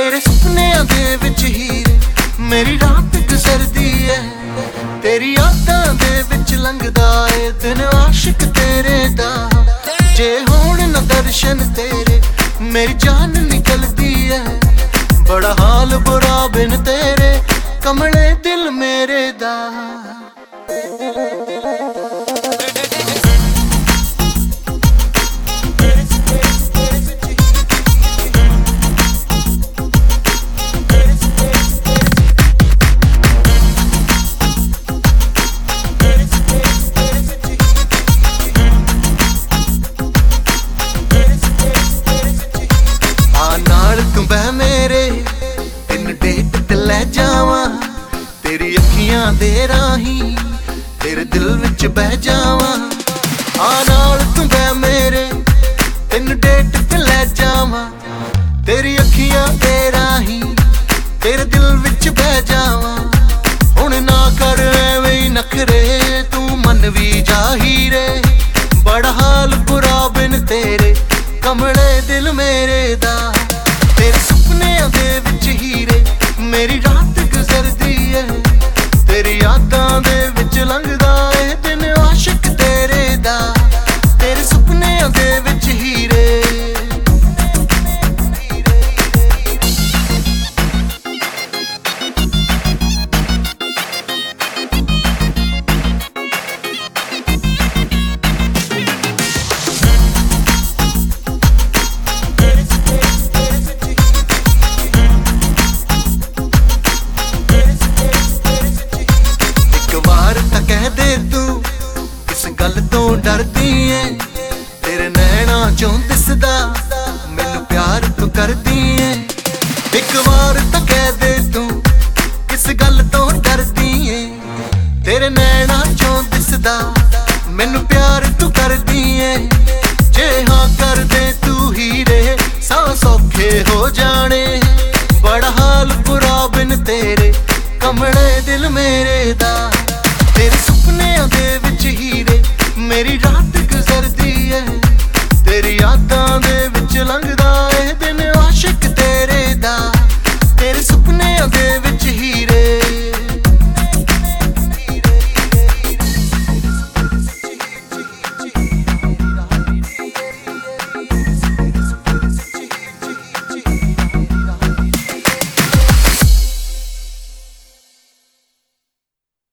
तेरे सुपनियां दे विच हीरे मेरी रात गुजरदी है। तेरी यादां दे विच लंघदा ए दिन आशिक तेरे दा। जे होण न दर्शन तेरे मेरी जान निकलदी है। बड़ा हाल बुरा बिन तेरे कमले दिल मेरे दा। बह मेरे तेन डेट ते लै जावां तेरी अखियां दे राही तेरे दिल विच बह जावां। आ नाल तू बह मेरे तेन डेट ते लै जावां तेरी अखियां दे राही तेरे दिल विच बह जावां। हुण ना कर एवें नखरे तू मन भी जा हीरे। बड़ा हाल बुरा बिन तेरे कमले दिल मेरे दा। तेरे सुपनियां दे विच हीरे मेरी रात गुजरदी है। तेरी यादां दे विच लंघदा ए दिन आशिक तेरे दा। तेरे सुपनियां दे विच हीरे डरदी है। तेरे नैना चों दिसदा मैनू प्यार तू करदी है। एक बार तां कह दे तू किस गल तो डरदी है। तेरे नैना चों दिसदा मैनू प्यार तू करदी है। जे हाँ कर दे तू हीरे सा सौखे हो जाने। बड़ा हाल बुरा बिन तेरे कमले दिल मेरे दा। तेरे सुपनियां दे विच हीरे मेरी रात गुजरदी है। तेरी यादां दे विच लंघदा ए दिन आशिक तेरे दा। तेरे सुपनियां दे विच हीरे